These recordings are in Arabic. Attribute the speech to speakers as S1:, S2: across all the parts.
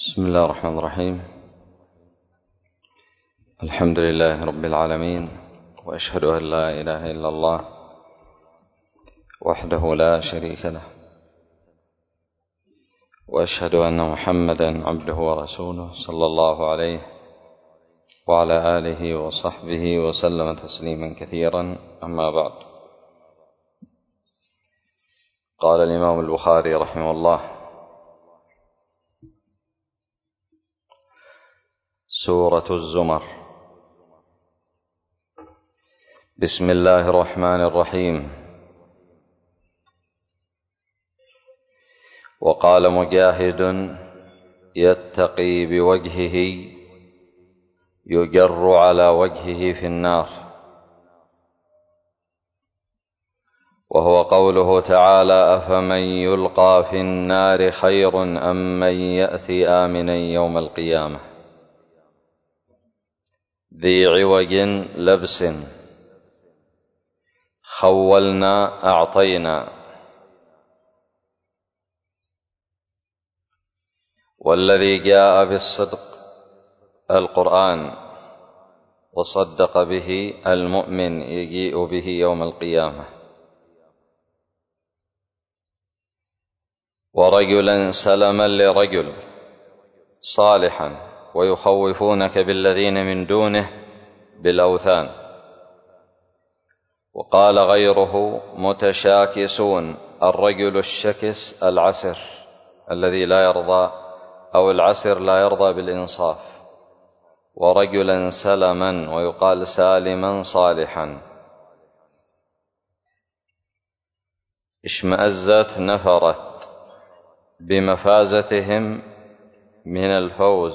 S1: بسم الله الرحمن الرحيم. الحمد لله رب العالمين، وأشهد أن لا إله إلا الله وحده لا شريك له، وأشهد أن محمدا عبده ورسوله صلى الله عليه وعلى آله وصحبه وسلم تسليما كثيرا. أما بعد، قال الإمام البخاري رحمه الله: سورة الزمر. بسم الله الرحمن الرحيم. وقال مجاهد: يتقي بوجهه يجر على وجهه في النار، وهو قوله تعالى: أفمن يلقى في النار خير أم من يأتي آمنا يوم القيامة ذي عوج لبس خولنا أعطينا. والذي جاء بالصدق القرآن وصدق به المؤمن يجيء به يوم القيامة. ورجلا سلما لرجل صالحا ويخوفونك بالذين من دونه بالأوثان. وقال غيره: متشاكسون. الرجل الشكس العسر الذي لا يرضى، أو العسر لا يرضى بالإنصاف. ورجلا سلما، ويقال سالما صالحا. اشمأزت نفرت بمفازتهم من الفوز،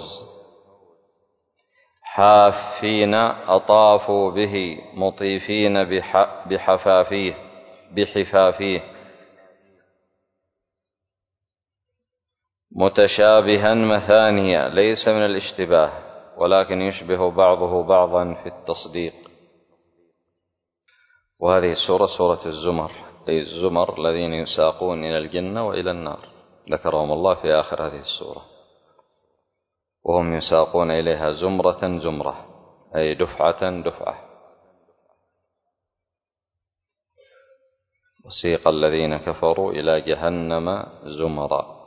S1: حافين أطافوا به مطيفين بحفافيه متشابها مثانيا، ليس من الاشتباه ولكن يشبه بعضه بعضا في التصديق. وهذه السورة سورة الزمر، أي الزمر الذين يساقون إلى الجنة وإلى النار، ذكرهم الله في آخر هذه السورة، وهم يساقون إليها زمرة زمرة، أي دفعة دفعة. وسيق الذين كفروا إلى جهنم زمرا.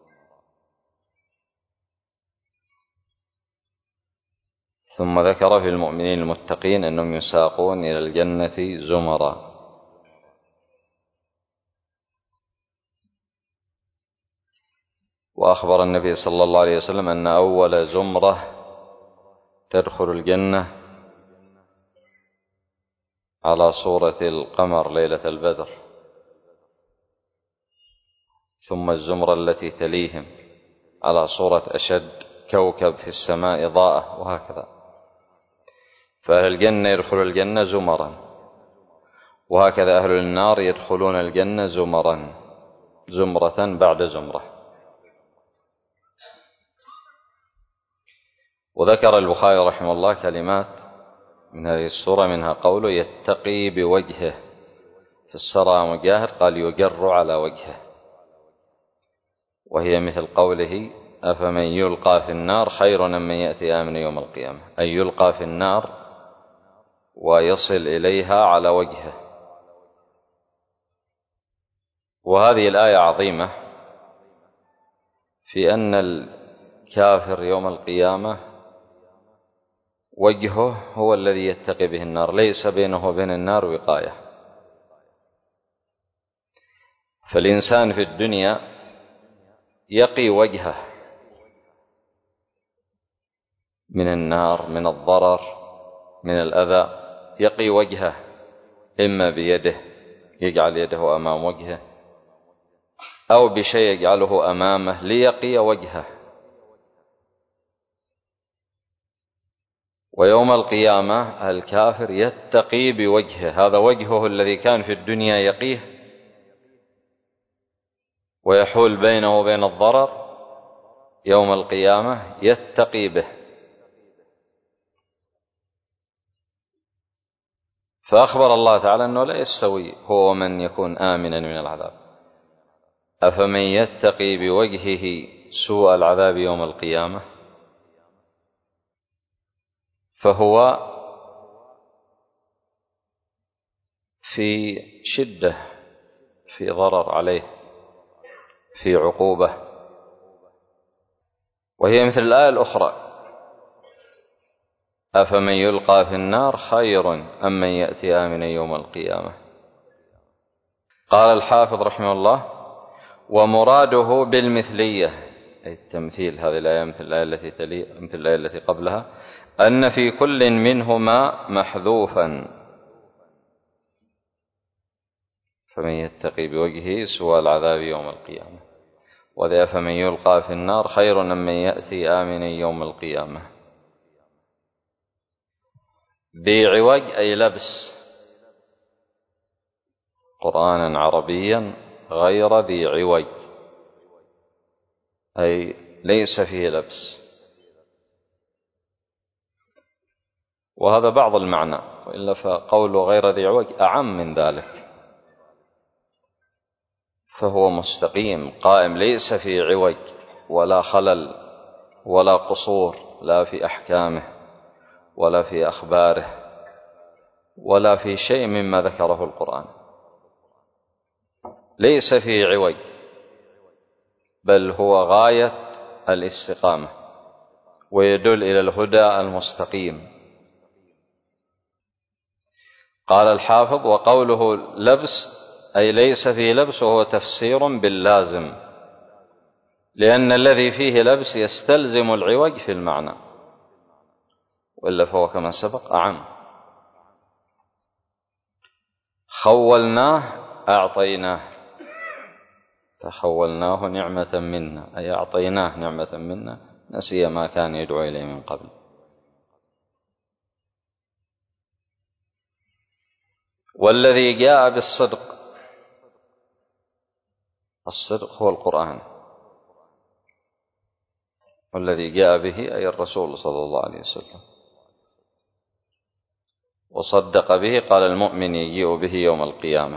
S1: ثم ذكر في المؤمنين المتقين أنهم يساقون إلى الجنة زمرا. وأخبر النبي صلى الله عليه وسلم أن أول زمرة تدخل الجنة على صورة القمر ليلة البدر، ثم الزمرة التي تليهم على صورة أشد كوكب في السماء ضاءة، وهكذا. فأهل الجنة يدخلون الجنة زمرا، وهكذا أهل النار يدخلون الجنة زمرا، زمرة بعد زمرة. وذكر البخاري رحمه الله كلمات من هذه السورة، منها قوله: يتقي بوجهه. في السرى مجاهد قال: يجر على وجهه، وهي مثل قوله: أفمن يلقى في النار خير أم من يأتي آمنا يوم القيامة، أي يلقى في النار ويصل إليها على وجهه. وهذه الآية عظيمة في أن الكافر يوم القيامة وجهه هو الذي يتقي به النار، ليس بينه وبين النار وقاية. فالإنسان في الدنيا يقي وجهه من النار، من الضرر، من الأذى، يقي وجهه إما بيده، يجعل يده أمام وجهه، أو بشيء يجعله أمامه ليقي وجهه. ويوم القيامة الكافر يتقي بوجهه، هذا وجهه الذي كان في الدنيا يقيه ويحول بينه وبين الضرر، يوم القيامة يتقي به. فأخبر الله تعالى أنه لا يستوي هو ومن يكون آمنا من العذاب. أفمن يتقي بوجهه سوء العذاب يوم القيامة، فهو في شدة، في ضرر عليه، في عقوبة. وهي مثل الآية الأخرى: أفمن يلقى في النار خير أم من يأتي آمنا يوم القيامة. قال الحافظ رحمه الله: ومراده بالمثلية، أي التمثيل، هذه الآية مثل الآية التي تلي مثل الآية التي قبلها، أن في كل منهما محذوفا، فمن يتقي بوجهه سوء العذاب يوم القيامة، وذا فمن يلقى في النار خير أم من يأتي آمنا يوم القيامة. ذي عوج أي لبس، قرآنا عربيا غير ذي عوج، أي ليس فيه لبس. وهذا بعض المعنى، وإلا فقول غير ذي عوج أعم من ذلك، فهو مستقيم قائم، ليس فيه عوج ولا خلل ولا قصور، لا في أحكامه ولا في أخباره ولا في شيء مما ذكره القرآن، ليس فيه عوج، بل هو غاية الاستقامة ويدل إلى الهدى المستقيم. قال الحافظ: وقوله لبس أي ليس فيه لبس، وهو تفسير باللازم، لأن الذي فيه لبس يستلزم العوج في المعنى، وإلا فهو كما سبق أعم. خولناه أعطيناه، فخولناه نعمة منا، أي أعطيناه نعمة منا، نسي ما كان يدعو إليه من قبل. والذي جاء بالصدق، الصدق هو القرآن، والذي جاء به أي الرسول صلى الله عليه وسلم، وصدق به قال المؤمن يجيء به يوم القيامة.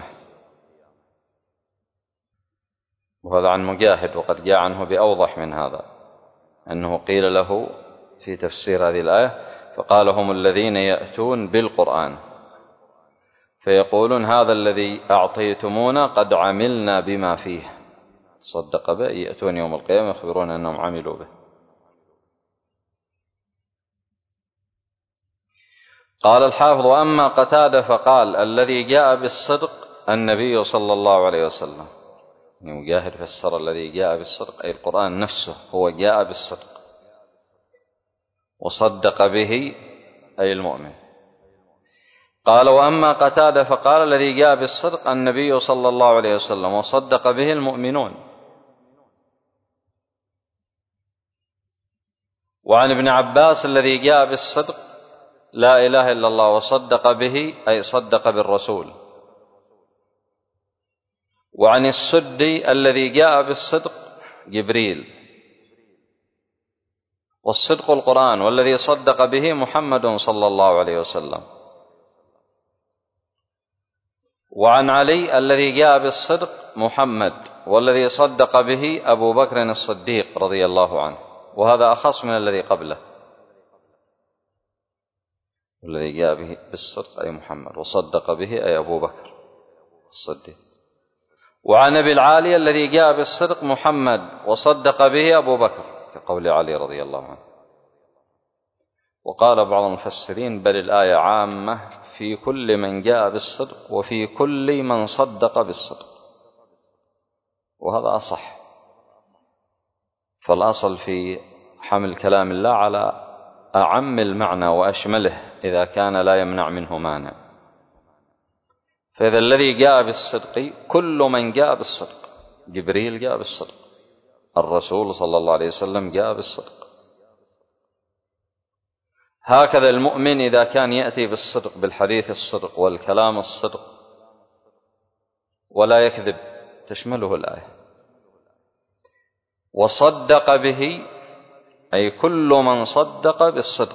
S1: وهذا عن مجاهد، وقد جاء عنه بأوضح من هذا، أنه قيل له في تفسير هذه الآية فقال: هم الذين يأتون بالقرآن فيقولون هذا الذي أعطيتمونا قد عملنا بما فيه، صدق به، يأتون يوم القيامة يخبرون أنهم عملوا به. قال الحافظ: وأما قتادة فقال: الذي جاء بالصدق النبي صلى الله عليه وسلم. مجاهد فسر الذي جاء بالصدق أي القرآن نفسه، هو جاء بالصدق، وصدق به أي المؤمن. قال: وأما قتادة فقال: الذي جاء بالصدق النبي صلى الله عليه وسلم، وصدق به المؤمنون. وعن ابن عباس: الذي جاء بالصدق لا إله إلا الله، وصدق به أي صدق بالرسول. وعن السدي: الذي جاء بالصدق جبريل، والصدق القرآن، والذي صدق به محمد صلى الله عليه وسلم. وعن علي: الذي جاء بالصدق محمد، والذي صدق به أبو بكر الصديق رضي الله عنه، وهذا أخص من الذي قبله، الذي جاء به بالصدق أي محمد، وصدق به أي أبو بكر الصديق. وعن أبي العالي: الذي جاء بالصدق محمد، وصدق به أبو بكر، كقول علي رضي الله عنه. وقال بعض المفسرين: بل الآية عامة في كل من جاء بالصدق، وفي كل من صدق بالصدق، وهذا أصح. فالأصل في حمل كلام الله على أعم المعنى وأشمله إذا كان لا يمنع منه مانع. فإذا الذي جاء بالصدق كل من جاء بالصدق، جبريل جاء بالصدق، الرسول صلى الله عليه وسلم جاء بالصدق. هكذا المؤمن إذا كان يأتي بالصدق، بالحديث الصدق والكلام الصدق ولا يكذب، تشمله الآية. وصدق به أي كل من صدق بالصدق،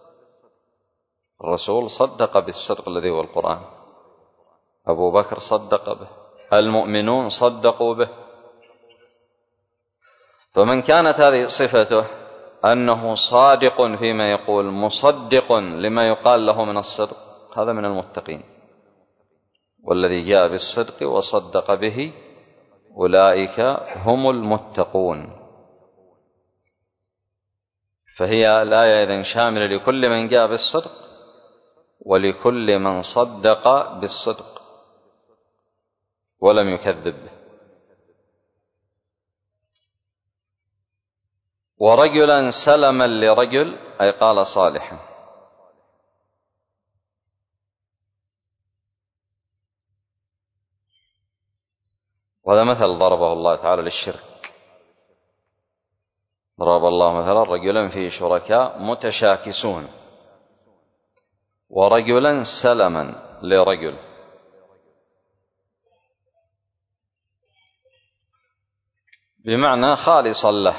S1: الرسول صدق بالصدق الذي هو القرآن، أبو بكر صدق به، المؤمنون صدقوا به. فمن كانت هذه صفته أنه صادق فيما يقول مصدق لما يقال له من الصدق، هذا من المتقين. والذي جاء بالصدق وصدق به أولئك هم المتقون. فهي الآية إذن شاملة لكل من جاء بالصدق ولكل من صدق بالصدق ولم يكذب به. ورجلا سلما لرجل أي قال صالحا. وهذا مثل ضربه الله تعالى للشرك. ضرب الله مثلا رجلا فيه شركاء متشاكسون ورجلا سلما لرجل. بمعنى خالصا له.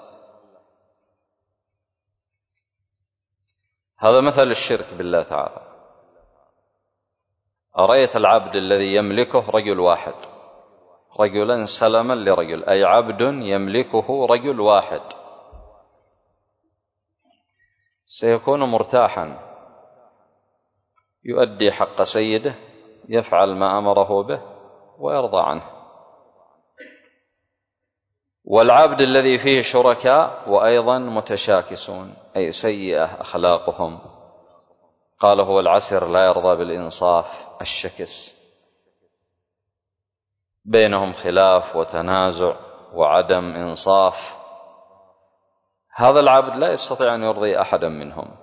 S1: هذا مثل الشرك بالله تعالى. أرأيت العبد الذي يملكه رجل واحد، رجلا سلما لرجل أي عبد يملكه رجل واحد، سيكون مرتاحا يؤدي حق سيده، يفعل ما أمره به ويرضى عنه. والعبد الذي فيه شركاء وأيضا متشاكسون أي سيئة أخلاقهم، قال هو العسر لا يرضى بالإنصاف، الشكس بينهم خلاف وتنازع وعدم إنصاف. هذا العبد لا يستطيع أن يرضي أحدا منهم.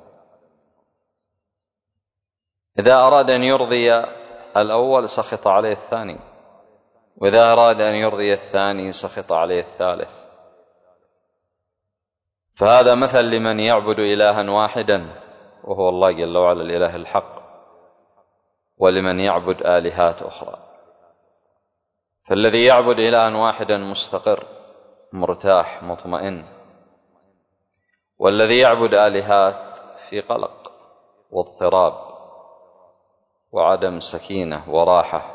S1: إذا أراد أن يرضي الأول سخط عليه الثاني، وإذا أراد أن يرضي الثاني سخط عليه الثالث. فهذا مثل لمن يعبد إلها واحدا وهو الله جل وعلا الإله الحق، ولمن يعبد آلهات أخرى. فالذي يعبد إلها واحدا مستقر مرتاح مطمئن، والذي يعبد آلهات في قلق واضطراب وعدم سكينة وراحة.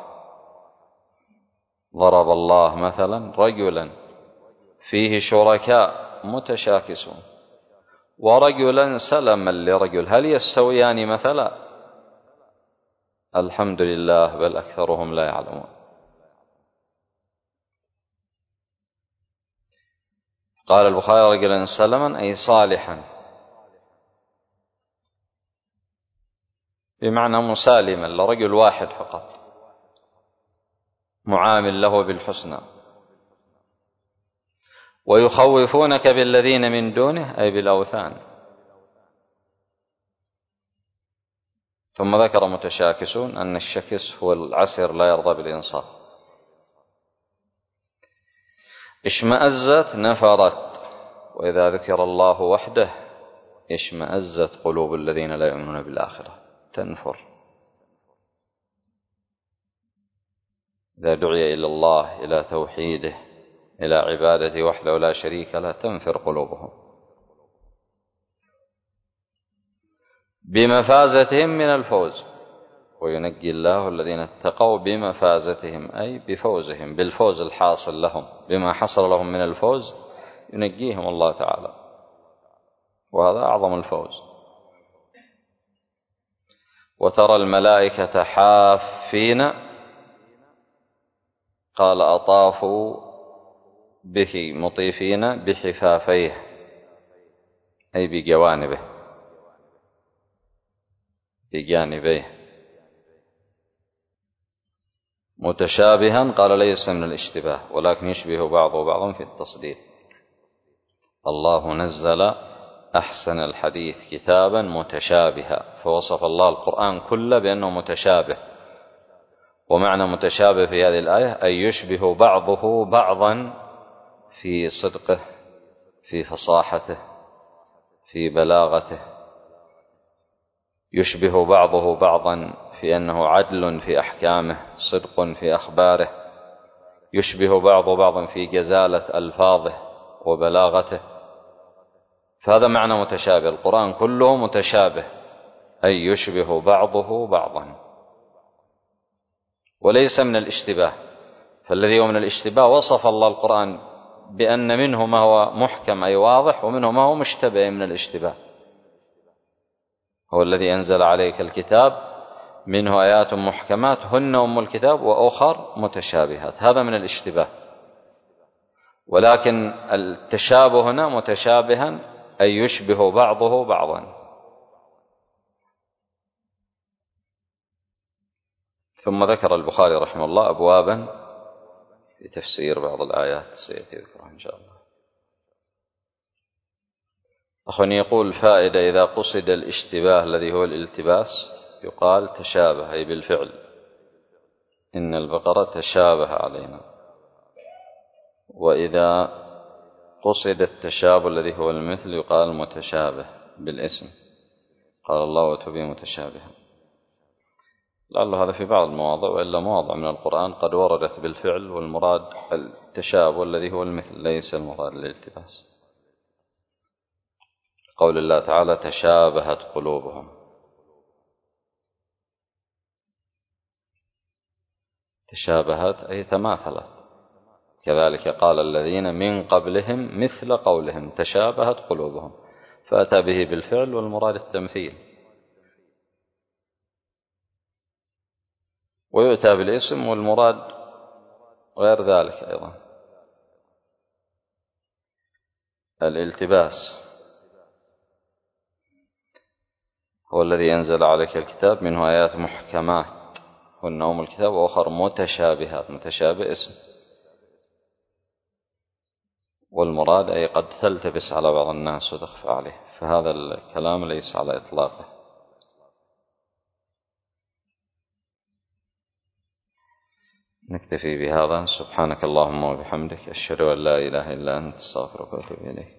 S1: ضرب الله مثلا رجلا فيه شركاء متشاكسون ورجلا سلما لرجل، هل يستويان مثلا؟ الحمد لله، بل أكثرهم لا يعلمون. قال البخاري رجلا سلما أي صالحا، بمعنى مسالما لرجل واحد فقط، معامل له بالحسنى. ويخوفونك بالذين من دونه أي بالأوثان. ثم ذكر متشاكسون أن الشكس هو العسر لا يرضى بالإنصاف. اشمأزت نفرت، وإذا ذكر الله وحده اشمأزت قلوب الذين لا يؤمنون بالآخرة، تنفر. إذا دعي إلى الله إلى توحيده إلى عبادته وحده ولا شريك له تنفر قلوبهم. بمفازتهم من الفوز، وينجي الله الذين اتقوا بمفازتهم أي بفوزهم، بالفوز الحاصل لهم، بما حصل لهم من الفوز ينجيهم الله تعالى، وهذا أعظم الفوز. وترى الملائكة حافين، قال أطافوا به مطيفين بحفافيه أي بجوانبه، بجانبيه. متشابها قال ليس من الاشتباه ولكن يشبه بعضه بعضا في التصديق. الله نزل أحسن الحديث كتابا متشابها، فوصف الله القرآن كله بأنه متشابه. ومعنى متشابه في هذه الآية أي يشبه بعضه بعضا في صدقه، في فصاحته، في بلاغته، يشبه بعضه بعضا في أنه عدل في أحكامه، صدق في أخباره، يشبه بعضه بعضا في جزالة ألفاظه وبلاغته. فهذا معنى متشابه، القرآن كله متشابه أي يشبه بعضه بعضا، وليس من الاشتباه. فالذي هو من الاشتباه وصف الله القرآن بأن منه ما هو محكم أي واضح ومنه ما هو مشتبه من الاشتباه. هو الذي أنزل عليك الكتاب منه آيات محكمات هن أم الكتاب وأخر متشابهات، هذا من الاشتباه. ولكن التشابه هنا متشابها أي يشبه بعضه بعضا. ثم ذكر البخاري رحمه الله أبوابا في تفسير بعض الآيات سيأتي ذكرها إن شاء الله. أخواني يقول فائدة: إذا قصد الاشتباه الذي هو الالتباس يقال تشابه أي بالفعل، إن البقرة تشابه علينا. وإذا قصد التشابه الذي هو المثل يقال متشابه بالاسم، قال الله وتبي متشابها. لعل هذا في بعض المواضع، وإلا مواضع من القرآن قد وردت بالفعل والمراد التشابه الذي هو المثل ليس المراد الالتباس. قول الله تعالى تشابهت قلوبهم، تشابهت أي تماثلت. كذلك قال الذين من قبلهم مثل قولهم تشابهت قلوبهم، فأتى به بالفعل والمراد التمثيل. ويؤتى بالاسم والمراد غير ذلك أيضا، الالتباس. هو الذي أنزل عليك الكتاب منه آيات محكمات هن أم الكتاب وأخر متشابهات، متشابه اسم، والمراد أي قد تلتبس على بعض الناس وتخفى عليه، فهذا الكلام ليس على إطلاقه. نكتفي بهذا. سبحانك اللهم وبحمدك، أشهد أن لا إله إلا أنت، استغفرك وأتوب إليك.